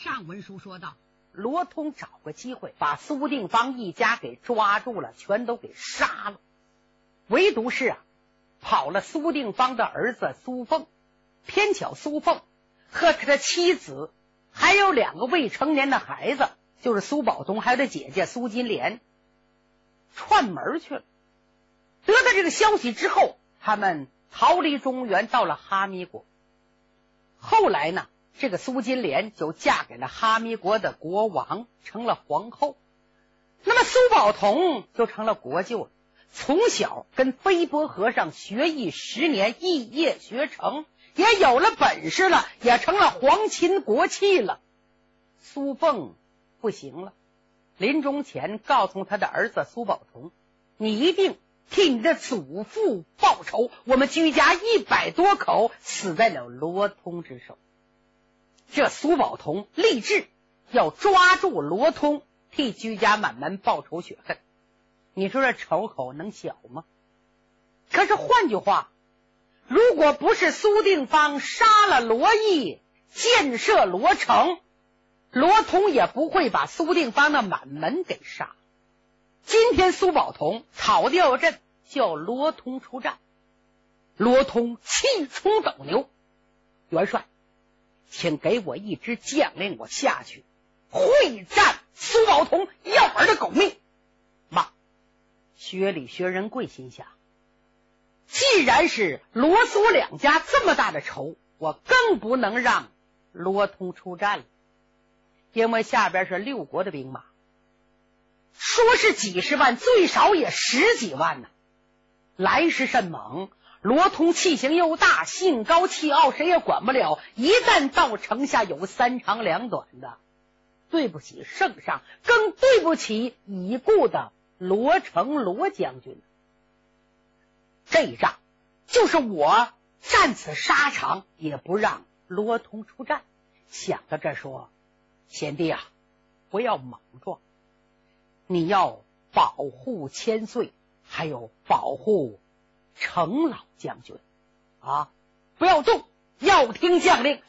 上文书说道， 罗通找个机会把苏定方一家给抓住了，全都给杀了。唯独是跑了苏定方的儿子苏凤，偏巧苏凤和他的妻子还有2个未成年的孩子，就是苏宝同还有他姐姐苏金莲串门去了。得到这个消息之后，他们逃离中原，到了哈密国。后来呢，这个苏金莲就嫁给了哈密国的国王，成了皇后。那么苏宝同就成了国舅了，从小跟飞波和尚学艺10年，一夜学成，也有了本事了，也成了皇亲国戚了。苏凤不行了，临终前告诉他的儿子苏宝同，你一定替你的祖父报仇，我们居家100多口死在了罗通之手。这苏宝同立志要抓住罗通，替居家满门报仇雪恨。你说这仇口能小吗？可是换句话，如果不是苏定方杀了罗毅，建设罗城，罗通也不会把苏定方的满门给杀。今天苏宝同草调阵叫罗通出战，罗通气冲斗牛，元帅，请给我一支将领，我下去会战苏宝同要儿的狗命。妈，薛礼薛仁贵心想，既然是罗苏2家这么大的仇，我更不能让罗通出战了，因为下边是6国的兵马，说是几十万，最少也10几万呢，来势甚猛。罗通气性又大，性高气傲，谁也管不了。一旦到城下有3长2短的，对不起圣上，更对不起已故的罗成罗将军。这一仗就是我战此沙场，也不让罗通出战。想到这说，贤弟啊，不要莽撞，你要保护千岁，还有保护程老将军啊！不要动，要听将令。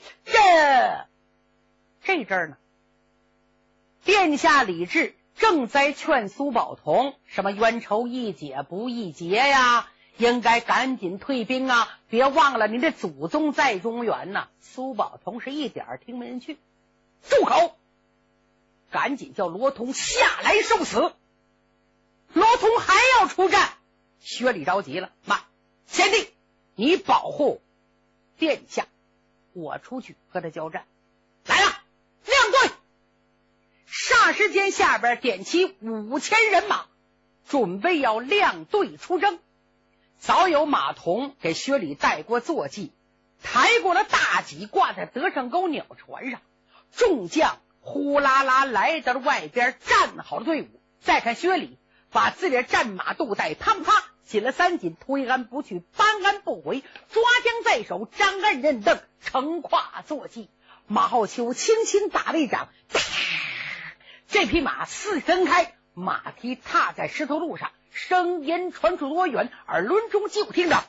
这阵儿呢，殿下李治正在劝苏宝同，什么冤仇易解不易结呀，应该赶紧退兵啊，别忘了你的祖宗在中原呐。苏宝同是一点听没人去，住口！赶紧叫罗通下来受死。罗通还要出战，薛礼着急了，妈，贤弟，你保护殿下，我出去和他交战。来了，亮队！霎时间下边点起5000人马，准备要亮队出征。早有马童给薛礼带过坐骑，抬过了大戟，挂在德胜沟鸟船上。众将呼啦啦来到了外边，站好了队伍。再看薛礼把自己的战马肚带啪啪紧了3紧，推鞍不去，搬鞍不回，抓将在手，张鞍认凳，乘跨坐骑。马后秋轻轻打了一掌，这匹马4伸开，马蹄踏在石头路上，声音传出多远，耳轮中就听着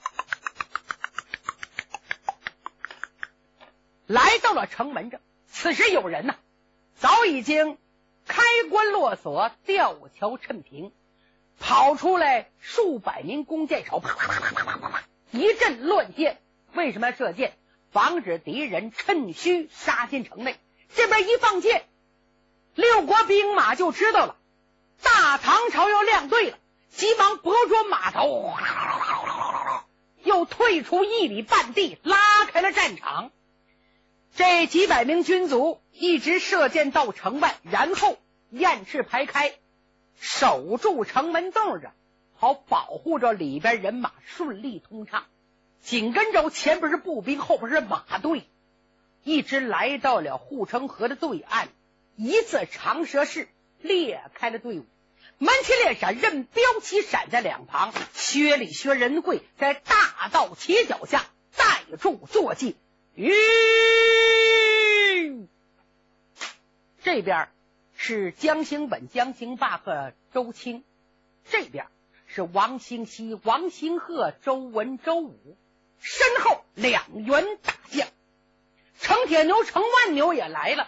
来到了城门上。此时有人呐，早已经开关落锁，吊桥趁平，跑出来数百名弓箭手，啪啪啪啪啪啪啪，一阵乱箭。为什么要射箭？防止敌人趁虚杀进城内。这边一放箭，6国兵马就知道了大唐朝要亮队了，急忙拨捉马头，又退出1里半地，拉开了战场。这几百名军卒一直射箭到城外，然后雁翅排开，守住城门洞着，好保护着里边人马顺利通畅。紧跟着前边是步兵，后边是马队，一直来到了护城河的对岸，一字长蛇式裂开了队伍，门旗列闪，任标旗闪在两旁。薛礼薛仁贵在大道斜脚下带住坐骑，这边是江兴本、江兴霸和周清，这边是王兴熙、王兴鹤、周文、周武，身后2员大将，程铁牛、程万牛也来了。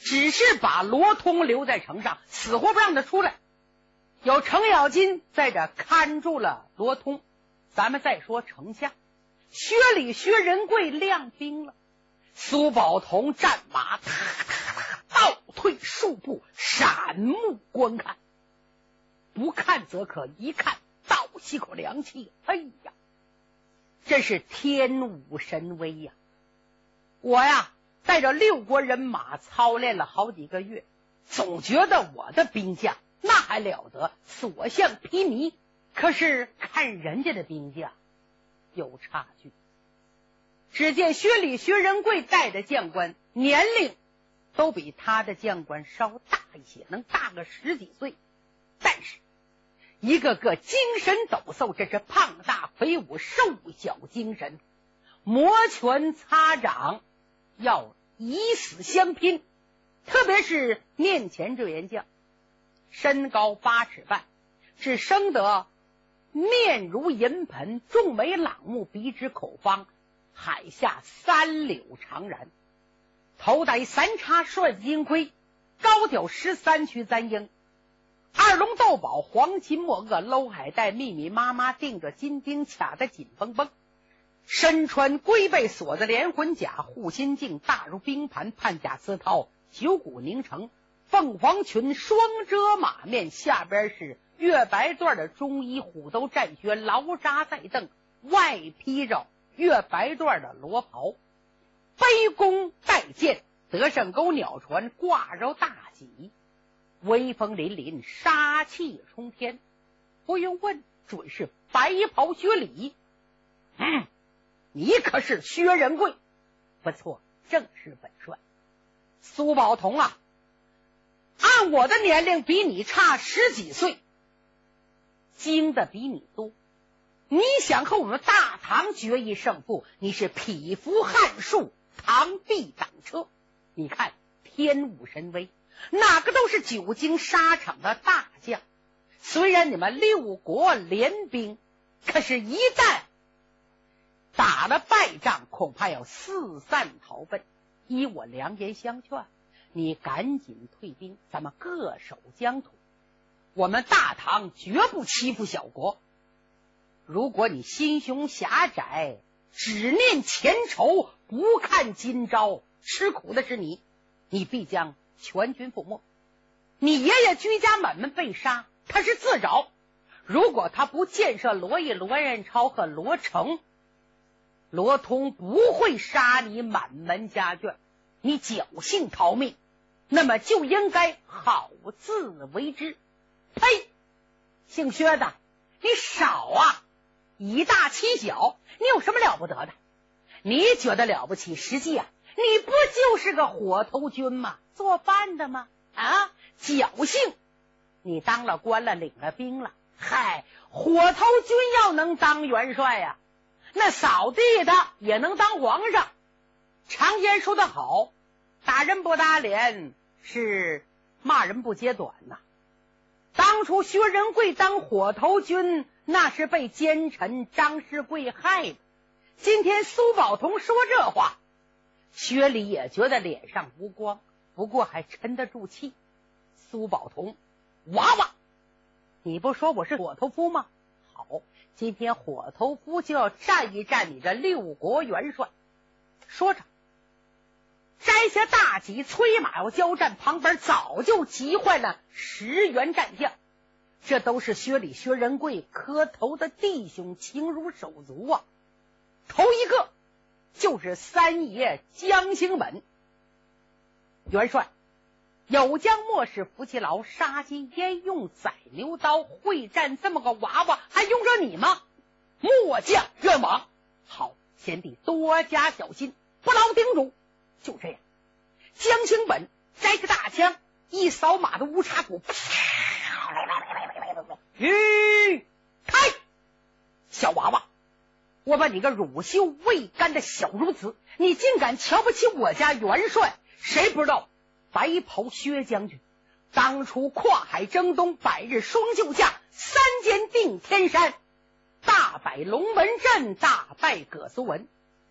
只是把罗通留在城上，死活不让他出来。有程咬金在这看住了罗通。咱们再说城下，薛礼、薛仁贵亮兵了。苏宝同战马倒退数步，闪目观看。不看则可，一看倒吸口凉气。哎呀，这是天武神威呀！我呀带着6国人马操练了好几个月，总觉得我的兵将那还了得，所向披靡。可是看人家的兵将有差距。只见薛礼、薛仁贵带的将官年龄都比他的将官稍大一些，能大个10几岁，但是一个个精神抖擞，这是胖大魁梧，瘦小精神，摩拳擦掌，要以死相拼。特别是面前这员将，身高8尺半，只生得面如银盆，重眉朗目，鼻直口方，海下3柳长髯，头戴3叉帅金盔，高挑13曲簪缨，二龙斗宝，黄金墨萼，搂海带密密麻麻，钉着金钉，卡得紧绷绷。身穿龟背锁子连环甲，护心镜大如冰盘，判甲丝绦，九股凝成，凤凰裙双遮马面，下边是月白缎的中衣，虎兜战靴，劳扎带蹬，外披着月白缎的罗袍，背弓带箭，德胜钩鸟船，挂着大戟，威风凛凛，杀气冲天。不用问，准是白袍薛礼。你可是薛仁贵？不错，正是本帅。苏宝同啊，按我的年龄比你差10几岁，精的比你多。你想和我们大唐决一胜负，你是匹夫撼树，螳臂挡车。你看天武神威，哪个都是久经沙场的大将。虽然你们6国联兵，可是一旦打了败仗，恐怕要四散逃奔。依我良言相劝，你赶紧退兵，咱们各守疆土。我们大唐绝不欺负小国。如果你心胸狭窄，只念前仇，不看今朝，吃苦的是你，你必将全军覆没。你爷爷居家满门被杀，他是自找。如果他不建设罗毅、罗彦超和罗成，罗通不会杀你满门家眷。你侥幸逃命，那么就应该好自为之。呸！姓薛的，你少啊！以大欺小，你有什么了不得的？你觉得了不起，实际啊，你不就是个火头军吗？做饭的吗？啊，侥幸你当了官了，领了兵了。嗨，火头军要能当元帅呀，那扫地的也能当皇上。常言说得好，打人不打脸，是骂人不揭短呐。当初薛仁贵当火头军，那是被奸臣张世贵害的。今天苏宝同说这话，薛礼也觉得脸上无光，不过还沉得住气。苏宝同，娃娃，你不说我是火头夫吗？好，今天火头夫就要战一战你这6国元帅。说着，摘下大戟，催马要交战，旁边早就急坏了10员战将。这都是薛礼、薛仁贵磕头的弟兄，情如手足啊。头一个就是三爷江兴本。元帅，有将莫使夫妻劳，杀鸡焉用宰牛刀，会战这么个娃娃，还用着你吗？末将愿往。好，贤弟多加小心，不劳叮嘱。就这样，江兴本摘个大枪，一扫马的乌叉骨，开！小娃娃，我把你个乳臭未干的小孺子，你竟敢瞧不起我家元帅！谁不知道白袍薛将军当初跨海征东，百日双救驾，3箭定天山，大败龙门阵，大败葛苏文。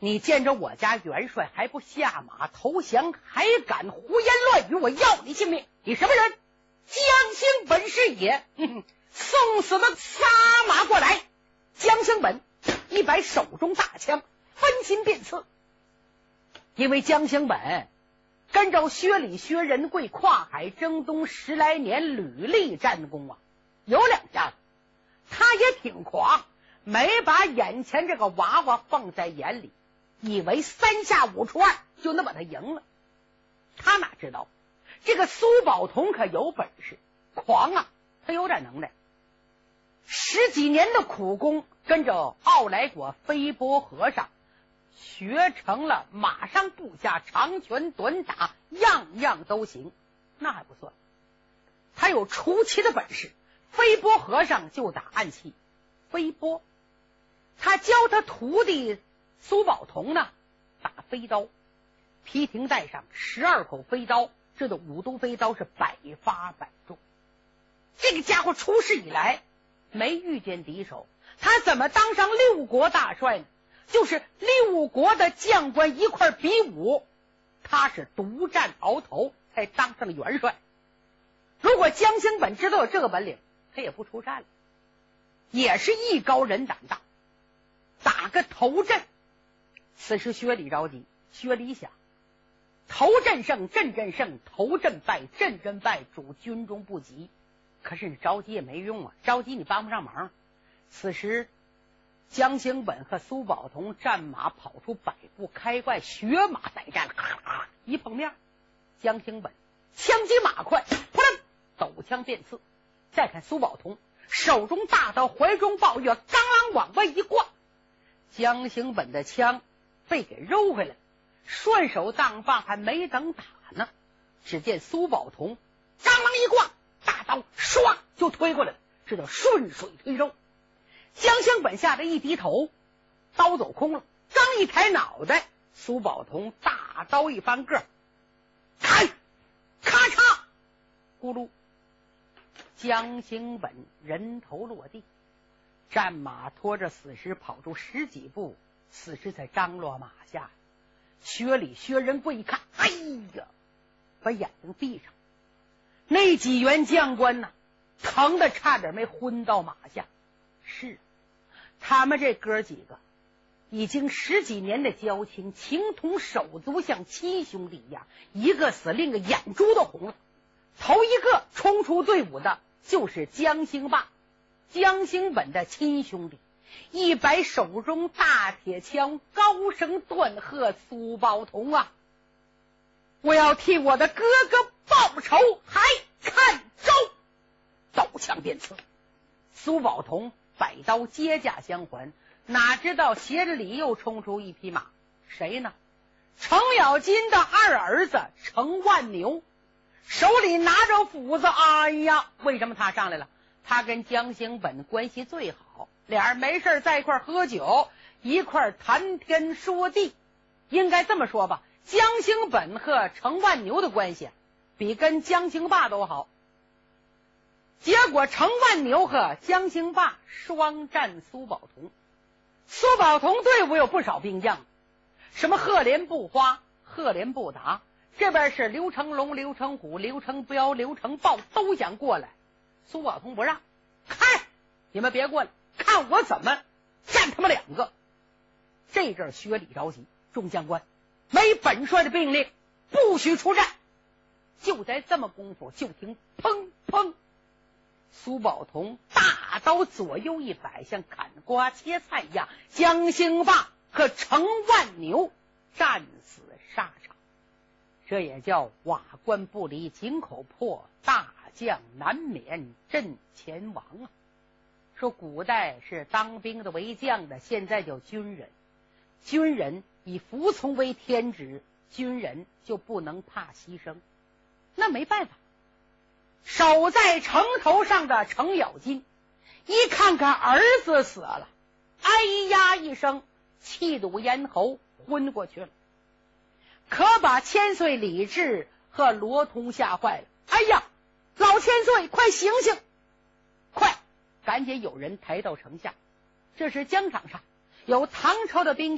你见着我家元帅还不下马投降，还敢胡言乱语，我要你性命！你什么人？江兴本是也。送死的撒马过来！江兴本一摆手中大枪，分心便刺。因为江兴本跟着薛礼、薛仁贵跨海征东10来年，屡立战功啊，有两下子。他也挺狂，没把眼前这个娃娃放在眼里，以为3下5除2就能把他赢了。他哪知道这个苏宝同可有本事，狂啊，他有点能耐。10几年的苦功，跟着奥来果、飞波和尚学成了马上步下、长拳短打，样样都行。那还不算，他有出奇的本事。飞波和尚就打暗器，飞波他教他徒弟苏宝同呢打飞刀，皮停带上12口飞刀，这个五毒飞刀是百发百中。这个家伙出世以来没遇见敌手，他怎么当上6国大帅呢？就是6国的将官一块比武，他是独占鳌头才当上了元帅。如果江兴本知道有这个本领，他也不出战了，也是艺高人胆大，打个头阵。此时薛礼着急，薛礼想，头阵胜，阵阵胜，头阵败，阵阵败，主军中不急。可是你着急也没用啊，着急你帮不上忙。此时江兴本和苏宝同战马跑出100步，开怪血马带战，咔啦一碰面，江兴本枪击马快，扑棱抖枪便刺。再看苏宝同手中大刀，怀中抱月，刚啷往外一挂，江兴本的枪被给揉回来，顺手当棒，还没等打呢，只见苏宝同刚啷一挂，大刀唰就推过来了，这叫顺水推舟。江兴本吓得一低头，刀走空了，刚一抬脑袋，苏宝同大刀一翻个，砍，咔嚓，咕噜，江兴本人头落地，战马拖着死尸跑出10几步，死尸才张落马下。薛礼、薛仁贵一看，哎呀，把眼睛闭上。那几员将官呢，疼得差点没昏到马下。是他们这哥几个已经10几年的交情，情同手足，像亲兄弟一样，一个死另一个眼珠都红了。头一个冲出队伍的就是江兴霸，江兴本的亲兄弟，一摆手中大铁枪，高声断喝：苏宝同啊，我要替我的哥哥报仇，还看招！抖枪便刺。苏宝同摆刀接驾相还，哪知道斜着里又冲出一匹马，谁呢？程咬金的二儿子程万牛，手里拿着斧子。哎呀，为什么他上来了？他跟江兴本关系最好，俩人没事在一块喝酒，一块谈天说地。应该这么说吧，江兴本和程万牛的关系比跟江兴霸都好。结果程万牛和江兴霸双战苏宝同。苏宝同队伍有不少兵将，什么赫连不花、赫连不达，这边是刘成龙、刘成虎、刘成彪、刘成豹，都想过来。苏宝同不让，看你们别过来，看我怎么战他们2个。这阵薛礼着急，众将官没本帅的命令，不许出战。就在这么功夫，就听砰砰，苏宝同大刀左右一摆，像砍瓜切菜一样，江兴霸和程万牛战死沙场。这也叫瓦罐不离井口破，大将难免阵前亡啊。说古代是当兵的为将的，现在叫军人。军人以服从为天职，军人就不能怕牺牲。那没办法，守在城头上的程咬金一看看儿子死了，哎呀一声，气堵咽喉，昏过去了。可把千岁李治和罗通吓坏了。哎呀，老千岁，快醒醒！快，赶紧有人抬到城下。这时疆场上有唐朝的兵丁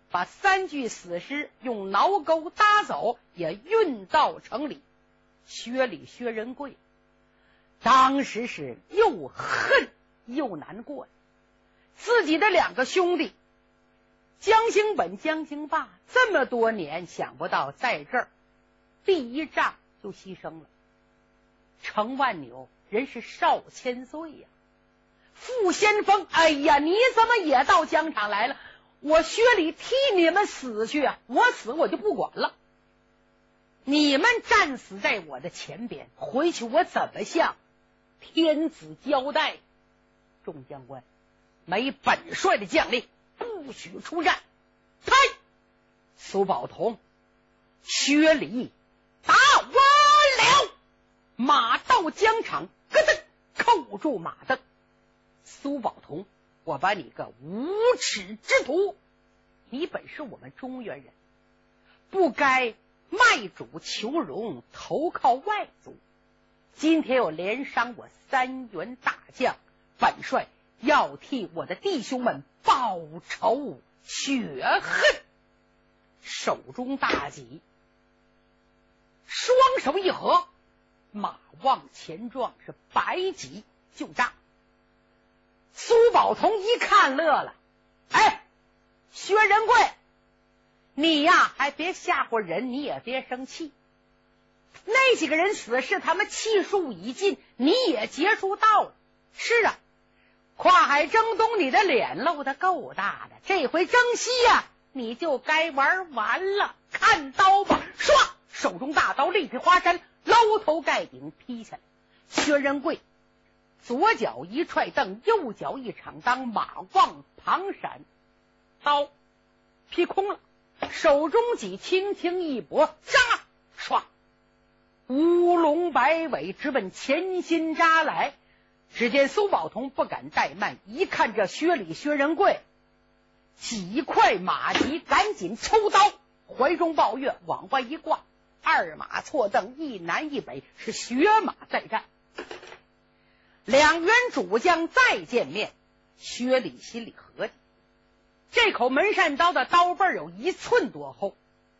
把3具死尸用挠钩搭走，也运到城里。薛礼、薛仁贵当时是又恨又难过，自己的2个兄弟江兴本、江兴霸这么多年，想不到在这儿第一仗就牺牲了。程万纽人是少千岁呀，傅先锋，哎呀，你怎么也到疆场来了？我薛礼替你们死去啊！我死我就不管了，你们战死在我的前边，回去我怎么向天子交代？众将官，没本帅的将令不许出战。开！苏宝同、薛礼打我了！马到疆场，咯噔扣住马镫。苏宝同，我把你个无耻之徒！你本是我们中原人，不该卖主求荣，投靠外族。今天又连伤我3员大将，本帅要替我的弟兄们报仇雪恨。手中大戟，双手一合，马往前撞，是白戟就扎。苏宝同一看乐了，哎，薛仁贵，你呀还别吓唬人，你也别生气。那几个人死是他们气数已尽，你也结束到了。是啊，跨海征东，你的脸露得够大的，这回征西呀，你就该玩完了。看刀吧！唰，手中大刀立劈华山，捞头盖顶劈下来。薛仁贵左脚一踹蹬，右脚一敞裆，马往旁闪，刀劈空了，手中戟轻轻一拨，扎，唰，乌龙摆尾直奔前心扎来。只见苏宝同不敢怠慢，一看这薛礼、薛仁贵几块马蹄，赶紧抽刀，怀中抱月往外一挂，二马错蹬，一南一北，是血马再战。2员主将再见面，薛礼心里合计，这口门扇刀的刀背有1寸多厚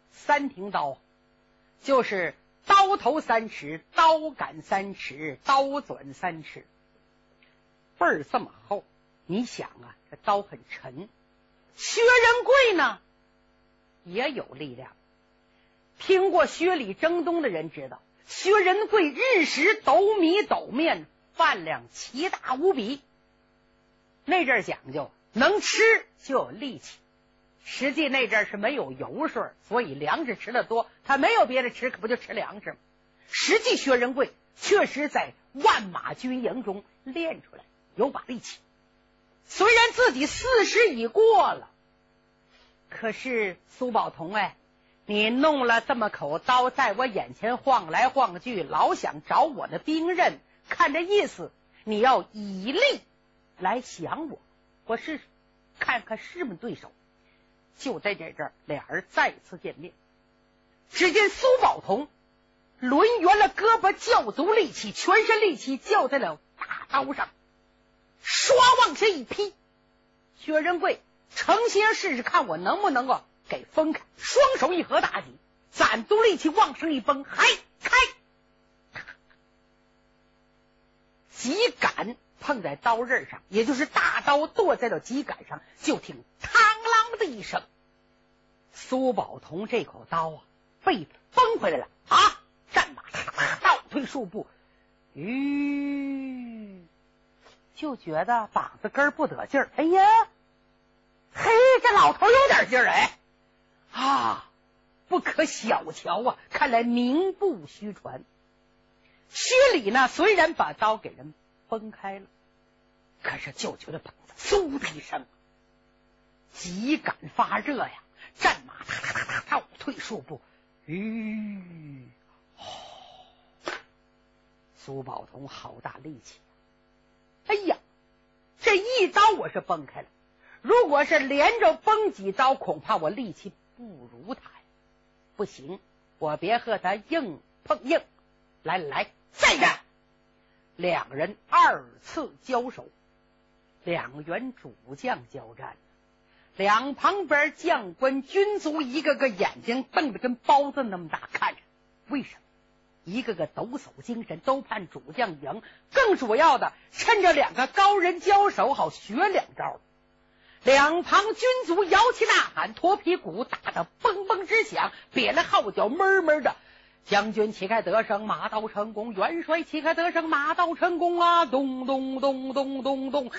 ，3挺刀，就是刀头3尺，刀杆3尺，刀转3尺，背儿这么厚。你想啊，这刀很沉。薛仁贵呢也有力量，听过薛礼征东的人知道，薛仁贵日食斗米斗面，饭量奇大无比。那阵儿讲究能吃就有力气，实际那阵儿是没有油水，所以粮食吃得多，他没有别的吃，可不就吃粮食吗？实际薛仁贵确实在万马军营中练出来有把力气，虽然自己40已过了，可是苏宝同，哎，你弄了这么口刀在我眼前晃来晃去，老想找我的兵刃，看这意思你要以力来降我，我试试看看是不是对手。就在这阵俩人再次见面，只见苏宝同抡圆了胳膊，较足力气，全身力气较在了大刀上，唰往下一劈。薛仁贵诚心试试看我能不能够给分开，双手一合大戟，攒足力气往上一崩，嗨开，戟杆碰在刀刃上，也就是大刀剁在了戟杆上，就听嘡啷的一声，苏宝同这口刀啊被崩回来了啊！战马倒退数步，就觉得膀子根不得劲儿。哎呀，嘿，这老头有点劲儿哎啊，不可小瞧啊！看来名不虚传。薛礼呢，虽然把刀给人崩开了，可是就觉得膀子嗖的一声，戟杆发热呀，战马倒退数步，苏宝同好大力气，哎呀，这一刀我是崩开了，如果是连着崩几刀，恐怕我力气不如他呀。不行，我别和他硬碰硬，来再战。2人2次交手，2员主将交战， 两旁边将官军卒一个个眼睛瞪得跟包子那么大看着，为什么？一个个抖擞精神，都盼主将赢，更主要的趁着两个高人交手好学两招。两旁军卒摇旗呐喊，驼皮鼓打得嘣嘣直响，瘪了号角闷闷的。将军旗开得胜，马到成功；元帅旗开得胜，马到成功啊！咚咚咚咚咚咚，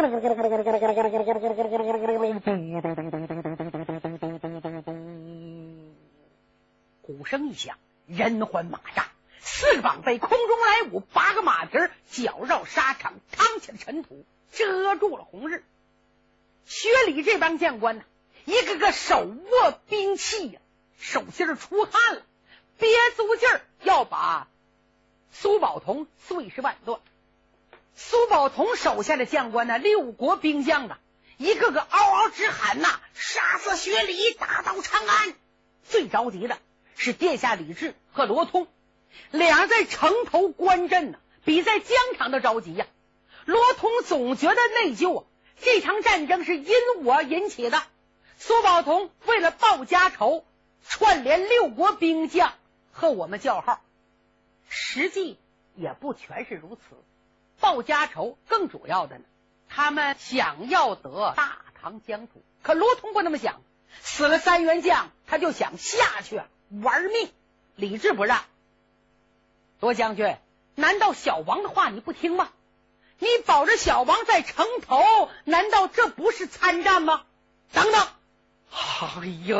鼓声一响，人欢马炸，四个绑背空中来舞，八个马蹄绞绕沙场，趟起了尘土，遮住了红日。薛礼这帮将官呢，一个个手握兵器呀，手心出汗了，憋足劲儿要把苏宝同碎尸万段。苏宝同手下的将官呢，六国兵将啊，一个个嗷嗷直喊呐，杀死薛礼，打到长安。最着急的是殿下李治和罗通，俩人在城头观阵呢，比在疆场的着急呀。罗通总觉得内疚啊，这场战争是因我引起的。苏宝同为了报家仇，串联六国兵将和我们叫号，实际也不全是如此。报家仇更主要的呢，他们想要得大唐疆土，可罗通不那么想，死了三员将，他就想下去玩命。李治不让，罗将军，难道小王的话你不听吗？你保着小王在城头，难道这不是参战吗？等等，哎呀，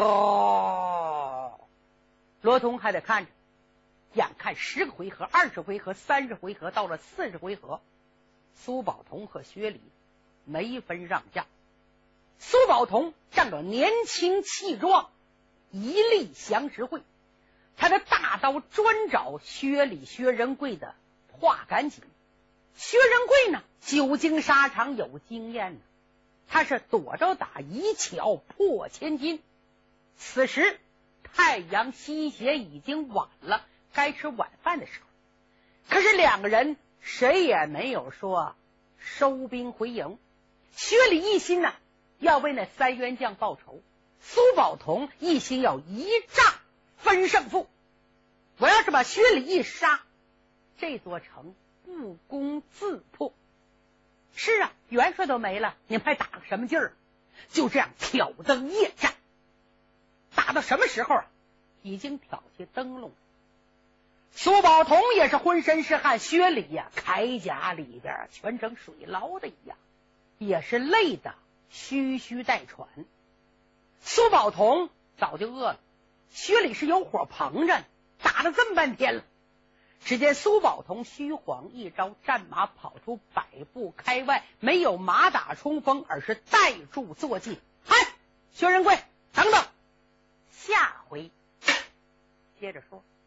罗通还得看着，眼看10个回合、20回合、30回合，到了40回合，苏宝同和薛礼没分让将。苏宝同仗着年轻气壮，一力降石会，他的大刀专找薛礼、薛仁贵的话赶紧。薛仁贵呢，久经沙场有经验呢，他是躲着打，一巧破千金。此时太阳西斜，已经晚了，该吃晚饭的时候。可是两个人谁也没有说收兵回营。薛礼一心呢，要为那三员将报仇；苏宝同一心要一仗分胜负。我要是把薛礼一杀，这座城不攻自破。是啊，元帅都没了，你们还打个什么劲儿？就这样挑灯夜战，打到什么时候啊？已经挑起灯笼。苏宝同也是浑身是汗，薛礼呀，铠甲里边全成水牢的一样，也是累得吁吁带喘。苏宝同早就饿了，薛礼是有火捧着，打了这么半天了。只见苏宝同虚晃一招，战马跑出100步开外，没有马打冲锋，而是带住坐骑。嗨，薛仁贵，等等，下回接着说。